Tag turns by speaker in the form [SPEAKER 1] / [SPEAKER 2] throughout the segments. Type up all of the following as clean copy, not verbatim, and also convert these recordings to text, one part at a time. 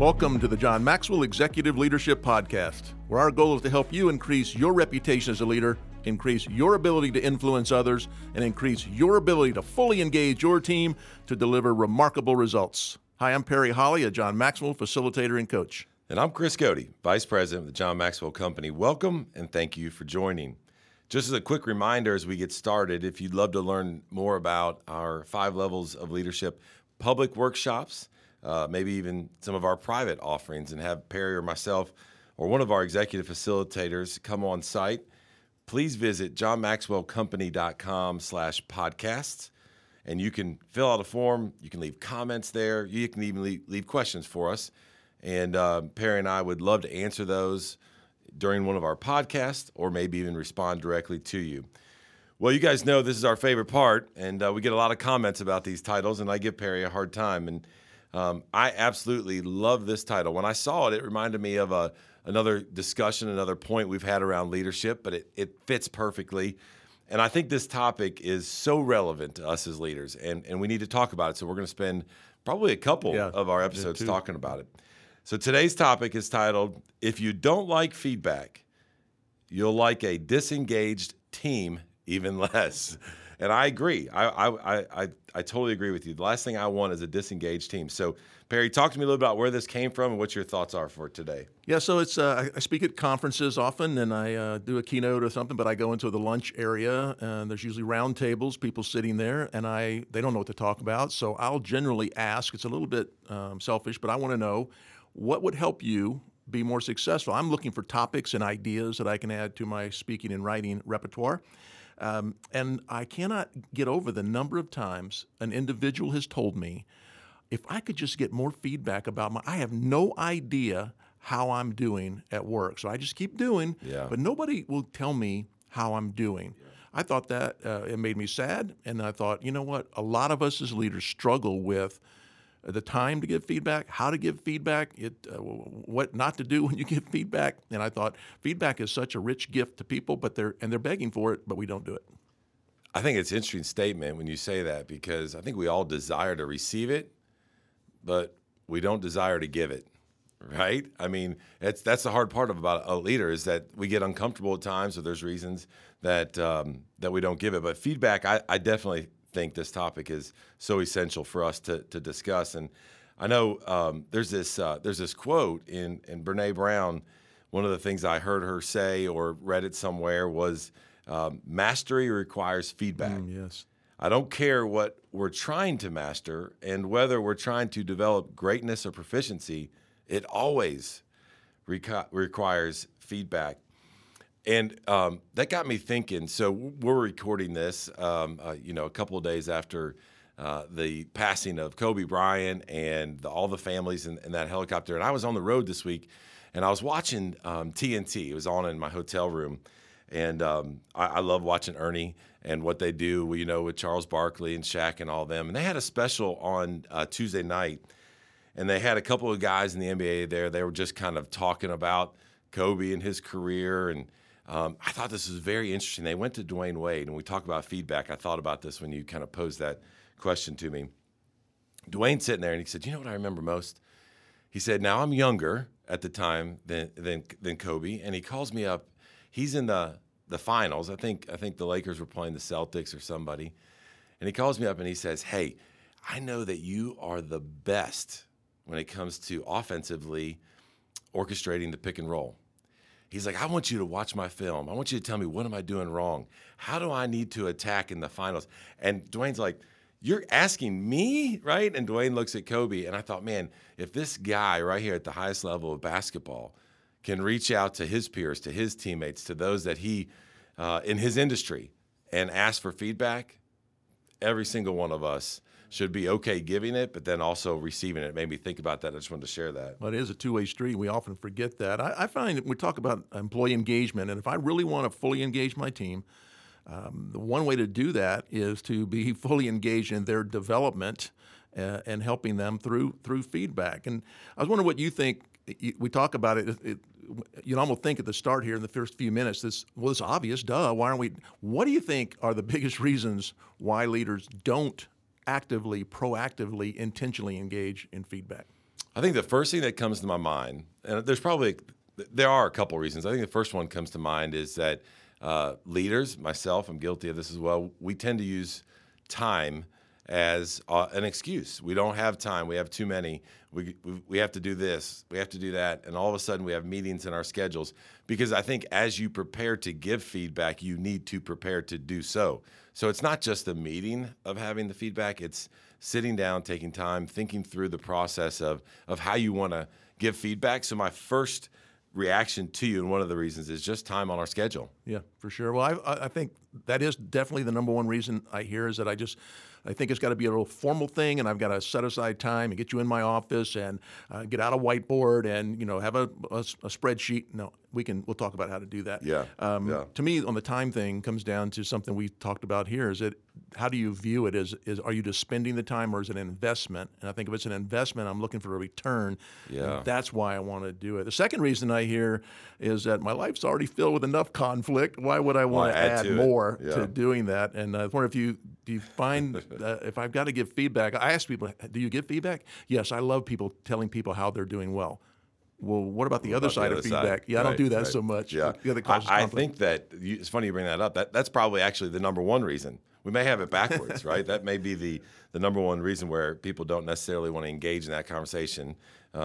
[SPEAKER 1] Welcome to the John Maxwell Executive Leadership Podcast, where our goal is to help you increase your reputation as a leader, increase your ability to influence others, and increase your ability to fully engage your team to deliver remarkable results. Hi, I'm Perry Holly, a John Maxwell facilitator and coach.
[SPEAKER 2] And I'm Chris Cody, Vice President of the John Maxwell Company. Welcome and thank you for joining. Just as a quick reminder as we get started, if you'd love to learn more about our 5 levels of leadership public workshops, maybe even some of our private offerings, and have Perry or myself or one of our executive facilitators come on site, please visit johnmaxwellcompany.com/podcasts. And you can fill out a form. You can leave comments there. You can even leave questions for us. And Perry and I would love to answer those during one of our podcasts or maybe even respond directly to you. Well, you guys know this is our favorite part, and we get a lot of comments about these titles, and I give Perry a hard time. And I absolutely love this title. When I saw it, it reminded me of another discussion, another point we've had around leadership, but it fits perfectly. And I think this topic is so relevant to us as leaders, and we need to talk about it. So we're going to spend probably a couple of our episodes talking about it. So today's topic is titled, If You Don't Like Feedback, You'll Like a Disengaged Team Even Less. And I agree. I totally agree with you. The last thing I want is a disengaged team. So, Perry, talk to me a little about where this came from and what your thoughts are for today.
[SPEAKER 1] Yeah, so it's I speak at conferences often, and I do a keynote or something, but I go into the lunch area, and there's usually round tables, people sitting there, and they don't know what to talk about. So I'll generally ask, it's a little bit selfish, but I want to know, what would help you be more successful? I'm looking for topics and ideas that I can add to my speaking and writing repertoire. And I cannot get over the number of times an individual has told me, if I could just get more feedback about I have no idea how I'm doing at work. So I just keep doing, but nobody will tell me how I'm doing. Yeah. I thought that it made me sad. And I thought, you know what? A lot of us as leaders struggle with the time to give feedback, how to give feedback, what not to do when you give feedback. And I thought feedback is such a rich gift to people, but they're begging for it, but we don't do it.
[SPEAKER 2] I think it's an interesting statement when you say that, because I think we all desire to receive it, but we don't desire to give it, right? I mean, that's the hard part about a leader, is that we get uncomfortable at times, or there's reasons that we don't give it. But feedback, I definitely think this topic is so essential for us to discuss. And I know there's this quote in Brené Brown. One of the things I heard her say or read it somewhere was, mastery requires feedback.
[SPEAKER 1] Yes.
[SPEAKER 2] I don't care what we're trying to master and whether we're trying to develop greatness or proficiency, it always requires feedback. And that got me thinking. So we're recording this, a couple of days after the passing of Kobe Bryant and all the families in that helicopter. And I was on the road this week, and I was watching TNT. It was on in my hotel room. And I love watching Ernie and what they do, with Charles Barkley and Shaq and all them. And they had a special on Tuesday night, and they had a couple of guys in the NBA there. They were just kind of talking about Kobe and his career, and I thought this was very interesting. They went to Dwayne Wade, and we talk about feedback. I thought about this when you kind of posed that question to me. Dwayne's sitting there, and he said, "You know what I remember most?" He said, "Now I'm younger at the time than Kobe," and he calls me up. He's in the finals. I think the Lakers were playing the Celtics or somebody, and he calls me up and he says, "Hey, I know that you are the best when it comes to offensively orchestrating the pick and roll." He's like, "I want you to watch my film. I want you to tell me, what am I doing wrong? How do I need to attack in the finals?" And Dwayne's like, "You're asking me, right?" And Dwayne looks at Kobe, and I thought, man, if this guy right here at the highest level of basketball can reach out to his peers, to his teammates, to those that he, in his industry, and ask for feedback, every single one of us should be okay giving it, but then also receiving it. It made me think about that. I just wanted to share that.
[SPEAKER 1] Well, it is a two-way street. We often forget that. I find that we talk about employee engagement, and if I really want to fully engage my team, the one way to do that is to be fully engaged in their development and helping them through feedback. And I was wondering what you think. We talk about it. You almost think at the start here in the first few minutes, it's obvious, duh. Why aren't we? What do you think are the biggest reasons why leaders don't actively, proactively, intentionally engage in feedback?
[SPEAKER 2] I think the first thing that comes to my mind, and there are a couple reasons. I think the first one comes to mind is that leaders, myself, I'm guilty of this as well, we tend to use time as an excuse. We don't have time. We have too many. We have to do this. We have to do that. And all of a sudden we have meetings in our schedules, because I think as you prepare to give feedback, you need to prepare to do so. So it's not just the meeting of having the feedback. It's sitting down, taking time, thinking through the process of how you want to give feedback. So my first reaction to you, and one of the reasons, is just time on our schedule.
[SPEAKER 1] Yeah, for sure. Well, I think that is definitely the number one reason I hear, is that I think it's got to be a real formal thing, and I've got to set aside time and get you in my office and get out a whiteboard and have a spreadsheet. No, we'll talk about how to do that.
[SPEAKER 2] Yeah.
[SPEAKER 1] To me, on the time thing, comes down to something we talked about here. Is it, how do you view it? Is are you just spending the time, or is it an investment? And I think if it's an investment, I'm looking for a return.
[SPEAKER 2] Yeah.
[SPEAKER 1] And that's why I want to do it. The second reason I hear is that my life's already filled with enough conflict. Why would I want to add more to doing that? And I wonder do you find if I've got to give feedback, I ask people, do you give feedback? Yes, I love telling people how they're doing well. Well, what about the other side of feedback? Yeah, I don't do that so much.
[SPEAKER 2] Yeah. I think that it's funny you bring that up. That's probably actually the number one reason. We may have it backwards, right? That may be the number one reason where people don't necessarily want to engage in that conversation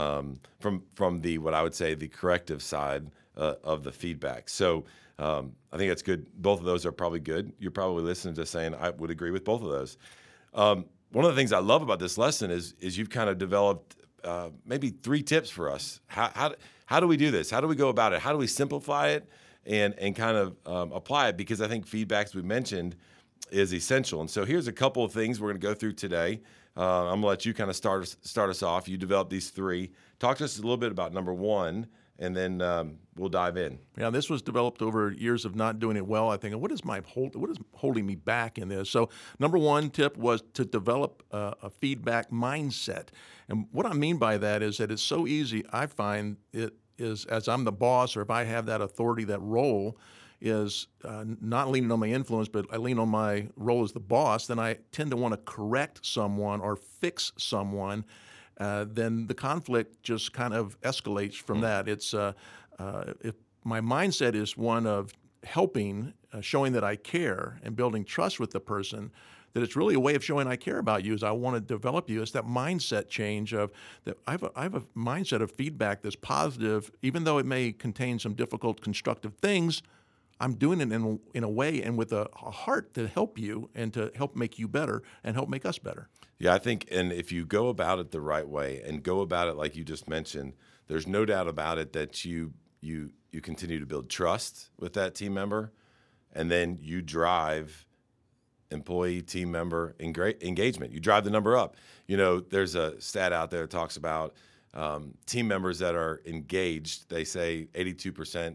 [SPEAKER 2] from the, what I would say, the corrective side of the feedback. So I think that's good. Both of those are probably good. You're probably listening to saying I would agree with both of those. One of the things I love about this lesson is you've kind of developed maybe 3 tips for us. How do we do this? How do we go about it? How do we simplify it and kind of apply it? Because I think feedback, as we mentioned, is essential. And so here's a couple of things we're going to go through today. I'm going to let you kind of start us off. You developed these 3. Talk to us a little bit about number 1, and then we'll dive in.
[SPEAKER 1] Yeah, this was developed over years of not doing it well. I think, what is holding me back in this? So number 1 tip was to develop a feedback mindset. And what I mean by that is that it's so easy, I find it is, as I'm the boss, or if I have that authority, that role, is not leaning on my influence, but I lean on my role as the boss, then I tend to want to correct someone or fix someone. Then the conflict just kind of escalates from that. It's if my mindset is one of helping, showing that I care, and building trust with the person, that it's really a way of showing I care about you, is I want to develop you. It's that mindset change of that I have a mindset of feedback that's positive, even though it may contain some difficult, constructive things. I'm doing it in a way and with a heart to help you and to help make you better and help make us better.
[SPEAKER 2] Yeah, I think, and if you go about it the right way and go about it like you just mentioned, there's no doubt about it that you continue to build trust with that team member, and then you drive employee, team member engagement. You drive the number up. There's a stat out there that talks about team members that are engaged. They say 82%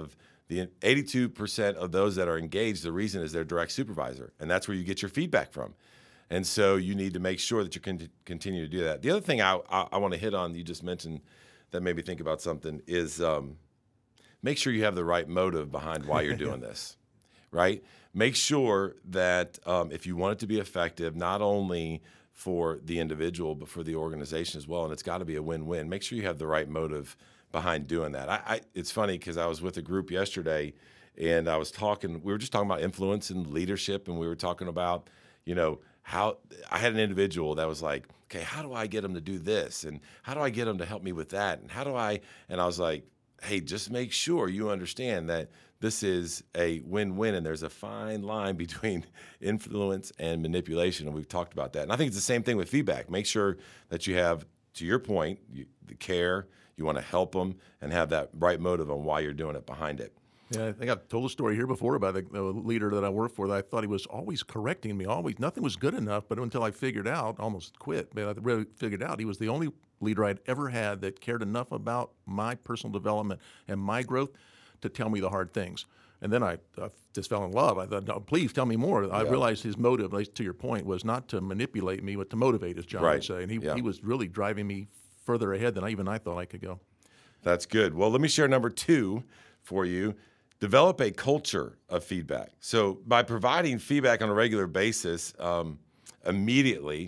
[SPEAKER 2] of those that are engaged, the reason is their direct supervisor, and that's where you get your feedback from. And so you need to make sure that you can continue to do that. The other thing I want to hit on, you just mentioned that made me think about something, is make sure you have the right motive behind why you're doing this, right? Make sure that if you want it to be effective, not only for the individual, but for the organization as well, and it's got to be a win-win, make sure you have the right motive behind doing that. It's funny because I was with a group yesterday, and we were just talking about influence and leadership, and we were talking about, how I had an individual that was like, okay, how do I get them to do this? And how do I get them to help me with that? And I was like, hey, just make sure you understand that this is a win-win, and there's a fine line between influence and manipulation, and we've talked about that. And I think it's the same thing with feedback. Make sure that you have, to your point, the care, you want to help them, and have that right motive on why you're doing it behind it.
[SPEAKER 1] Yeah, I think I've told a story here before about the leader that I worked for, that I thought he was always correcting me, nothing was good enough, but until I figured out, almost quit, but I really figured out he was the only leader I'd ever had that cared enough about my personal development and my growth to tell me the hard things. And then I just fell in love. I thought, no, please tell me more. I realized his motive, at least to your point, was not to manipulate me, but to motivate, as John would say. And he was really driving me further ahead than I thought I could go.
[SPEAKER 2] That's good. Well, let me share number 2 for you. Develop a culture of feedback. So by providing feedback on a regular basis, immediately,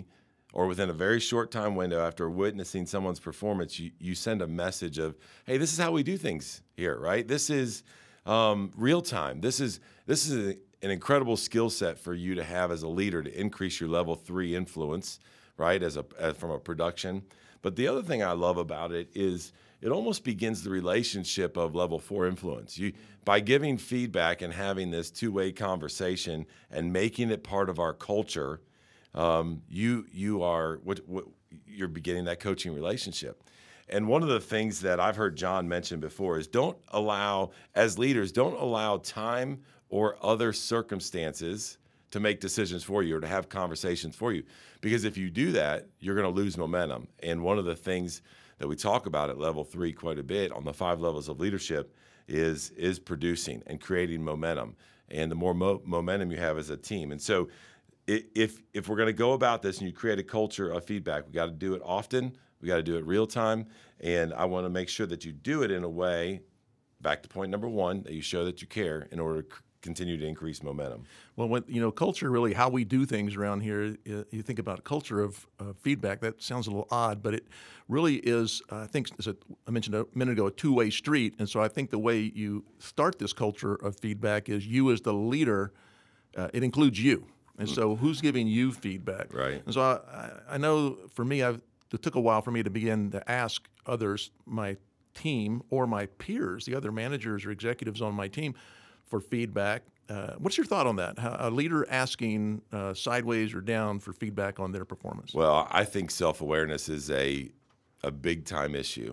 [SPEAKER 2] or within a very short time window after witnessing someone's performance, you send a message of, hey, this is how we do things here, right? This is real time. This is an incredible skill set for you to have as a leader to increase your level 3 influence, right, as from a production. But the other thing I love about it is it almost begins the relationship of level 4 influence. By giving feedback and having this two-way conversation and making it part of our culture, you're beginning that coaching relationship. And one of the things that I've heard John mention before is as leaders, don't allow time or other circumstances to make decisions for you or to have conversations for you. Because if you do that, you're going to lose momentum. And one of the things that we talk about at level 3 quite a bit on the 5 levels of leadership is producing and creating momentum. And the more momentum you have as a team. And so if we're going to go about this and you create a culture of feedback, we got to do it often. We got to do it real time. And I want to make sure that you do it in a way, back to point number 1, that you show that you care in order to continue to increase momentum.
[SPEAKER 1] Well, culture, really how we do things around here, you think about culture of feedback, that sounds a little odd, but it really is, I think, I mentioned a minute ago, a two-way street. And so I think the way you start this culture of feedback is you as the leader, it includes you. And so who's giving you feedback?
[SPEAKER 2] Right.
[SPEAKER 1] And so I know for me, it took a while for me to begin to ask others, my team or my peers, the other managers or executives on my team, for feedback. What's your thought on that? A leader asking sideways or down for feedback on their performance?
[SPEAKER 2] Well, I think self-awareness is a big-time issue,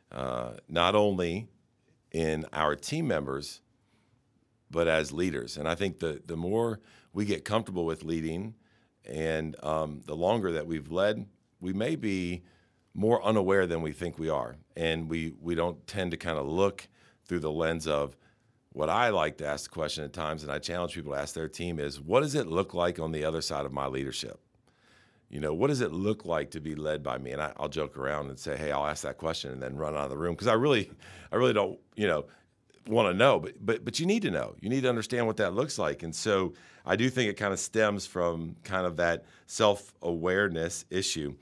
[SPEAKER 2] not only in our team members, but as leaders. And I think the more we get comfortable with leading and the longer that we've led, we may be more unaware than we think we are. And we don't tend to kind of look through the lens of what I like to ask the question at times, and I challenge people to ask their team is, what does it look like on the other side of my leadership? What does it look like to be led by me? And I'll joke around and say, hey, I'll ask that question and then run out of the room because I really don't, want to know. But you need to know. You need to understand what that looks like. And so I do think it kind of stems from kind of that self-awareness issue.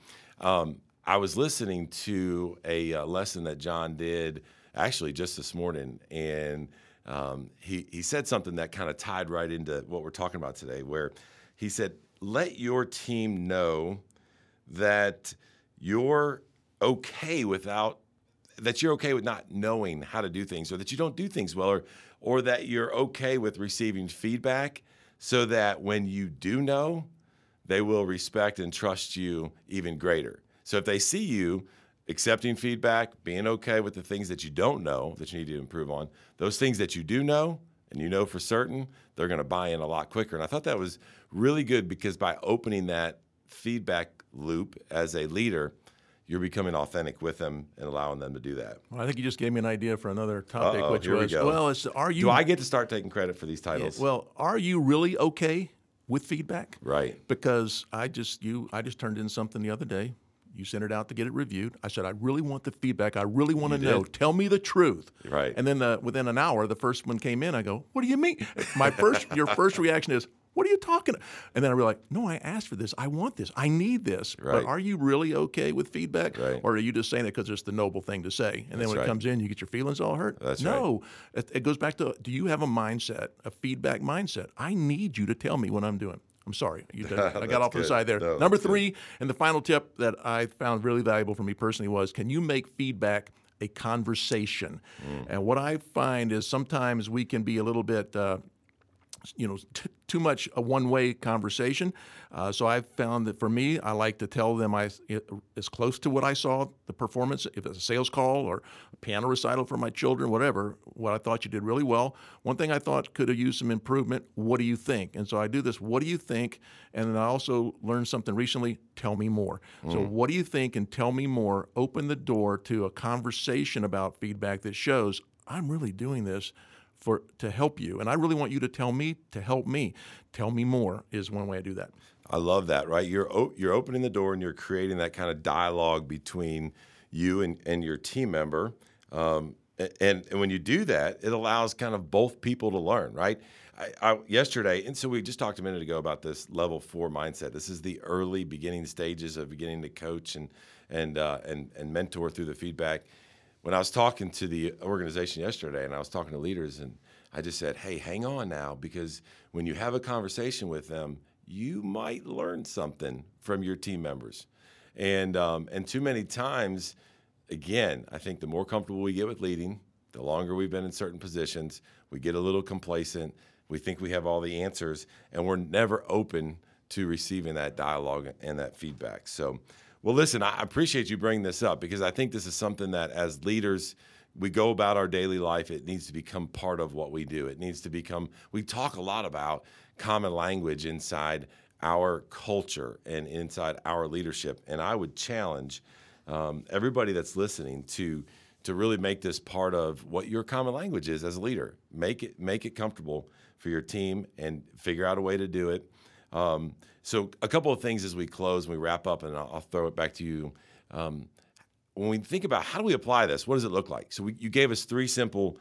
[SPEAKER 2] I was listening to a lesson that John did actually just this morning, and he said something that kind of tied right into what we're talking about today, where he said, let your team know that you're okay with not knowing how to do things, or that you don't do things well, or that you're okay with receiving feedback, so that when you do know, they will respect and trust you even greater. So if they see you accepting feedback, being okay with the things that you don't know that you need to improve on, those things that you do know and you know for certain, they're going to buy in a lot quicker. And I thought that was really good because by opening that feedback loop as a leader, you're becoming authentic with them and allowing them to do that.
[SPEAKER 1] Well, I think you just gave me an idea for another topic, which
[SPEAKER 2] here
[SPEAKER 1] was,
[SPEAKER 2] we go. Do I get to start taking credit for these titles?
[SPEAKER 1] Yeah, well, are you really okay with feedback?
[SPEAKER 2] Right.
[SPEAKER 1] Because I just turned in something the other day. You sent it out to get it reviewed. I said, I really want the feedback. I really want to know. Tell me the truth.
[SPEAKER 2] Right.
[SPEAKER 1] And then within an hour, the first one came in. I go, what do you mean? Your first reaction is, what are you talking about? And then I realized, no, I asked for this. I want this. I need this.
[SPEAKER 2] Right.
[SPEAKER 1] But are you really okay with feedback?
[SPEAKER 2] Right.
[SPEAKER 1] Or are you just saying it because it's the noble thing to say? And then when it comes in, you get your feelings all hurt?
[SPEAKER 2] That's
[SPEAKER 1] no. It goes back to, do you have a feedback mindset? I need you to tell me what I'm doing. I'm sorry. I got off on the side there.
[SPEAKER 2] No,
[SPEAKER 1] Number 3, and the final tip that I found really valuable for me personally was, can you make feedback a conversation? And what I find is sometimes we can be a little bit too much a one-way conversation. So I've found that for me, I like to tell them as close to what I saw, the performance, if it's a sales call or a piano recital for my children, whatever, what I thought you did really well. One thing I thought could have used some improvement, what do you think? And so I do this, what do you think? And then I also learned something recently, tell me more. So what do you think and tell me more, open the door to a conversation about feedback that shows I'm really doing this to help you. And I really want you to tell me to help me. Tell me more is one way I do that.
[SPEAKER 2] I love that, right? You're opening the door and you're creating that kind of dialogue between you and your team member. And when you do that, it allows kind of both people to learn, right? yesterday, and so we just talked a minute ago about this level 4 mindset. This is the early beginning stages of beginning to coach and mentor through the feedback. When I was talking to the organization yesterday, and I was talking to leaders, and I just said, hey, hang on now, because when you have a conversation with them, you might learn something from your team members. And too many times, again, I think the more comfortable we get with leading, the longer we've been in certain positions, we get a little complacent. We think we have all the answers, and we're never open to receiving that dialogue and that feedback. So, well, listen, I appreciate you bringing this up, because I think this is something that as leaders, we go about our daily life. It needs to become part of what we do. It needs to become, we talk a lot about common language inside our culture and inside our leadership. And I would challenge everybody that's listening to really make this part of what your common language is as a leader. Make it comfortable for your team and figure out a way to do it. So a couple of things as we close and we wrap up, and I'll throw it back to you. When we think about how do we apply this, what does it look like? So you gave us 3 simple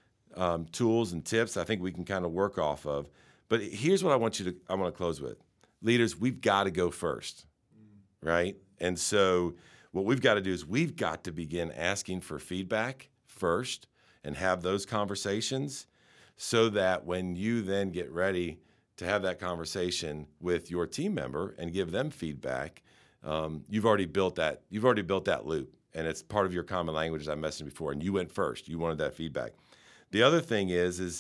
[SPEAKER 2] tools and tips I think we can kind of work off of. But here's what I want to close with. Leaders, we've got to go first, right? And so what we've got to do is we've got to begin asking for feedback first and have those conversations, so that when you then get ready to have that conversation with your team member and give them feedback, you've already built that loop, and it's part of your common language, as I mentioned before, and you went first. You wanted that feedback. The other thing is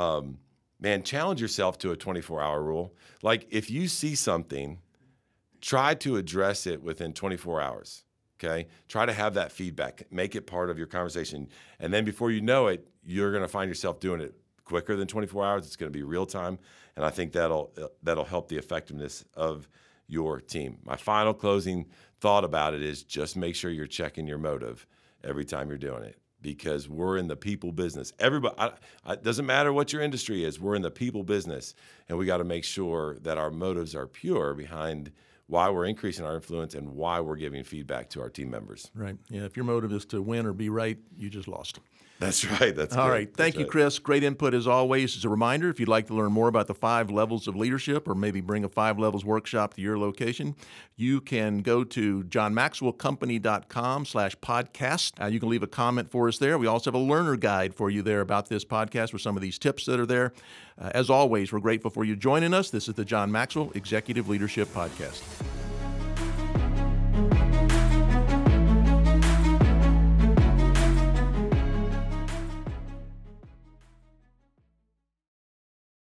[SPEAKER 2] challenge yourself to a 24-hour rule. Like, if you see something, try to address it within 24 hours. Okay? Try to have that feedback. Make it part of your conversation. And then before you know it, you're going to find yourself doing it quicker than 24 hours. It's going to be real time. And I think that'll help the effectiveness of your team. My final closing thought about it is just make sure you're checking your motive every time you're doing it, because we're in the people business. Everybody, it doesn't matter what your industry is, we're in the people business, and we got to make sure that our motives are pure behind why we're increasing our influence and why we're giving feedback to our team members.
[SPEAKER 1] Right. Yeah. If your motive is to win or be right, you just lost.
[SPEAKER 2] That's right. That's
[SPEAKER 1] all
[SPEAKER 2] good.
[SPEAKER 1] right. Thank you, Chris. Great input as always. As a reminder, if you'd like to learn more about the 5 levels of leadership, or maybe bring a 5 levels workshop to your location, you can go to johnmaxwellcompany.com/podcast. You can leave a comment for us there. We also have a learner guide for you there about this podcast with some of these tips that are there. As always, we're grateful for you joining us. This is the John Maxwell Executive Leadership Podcast.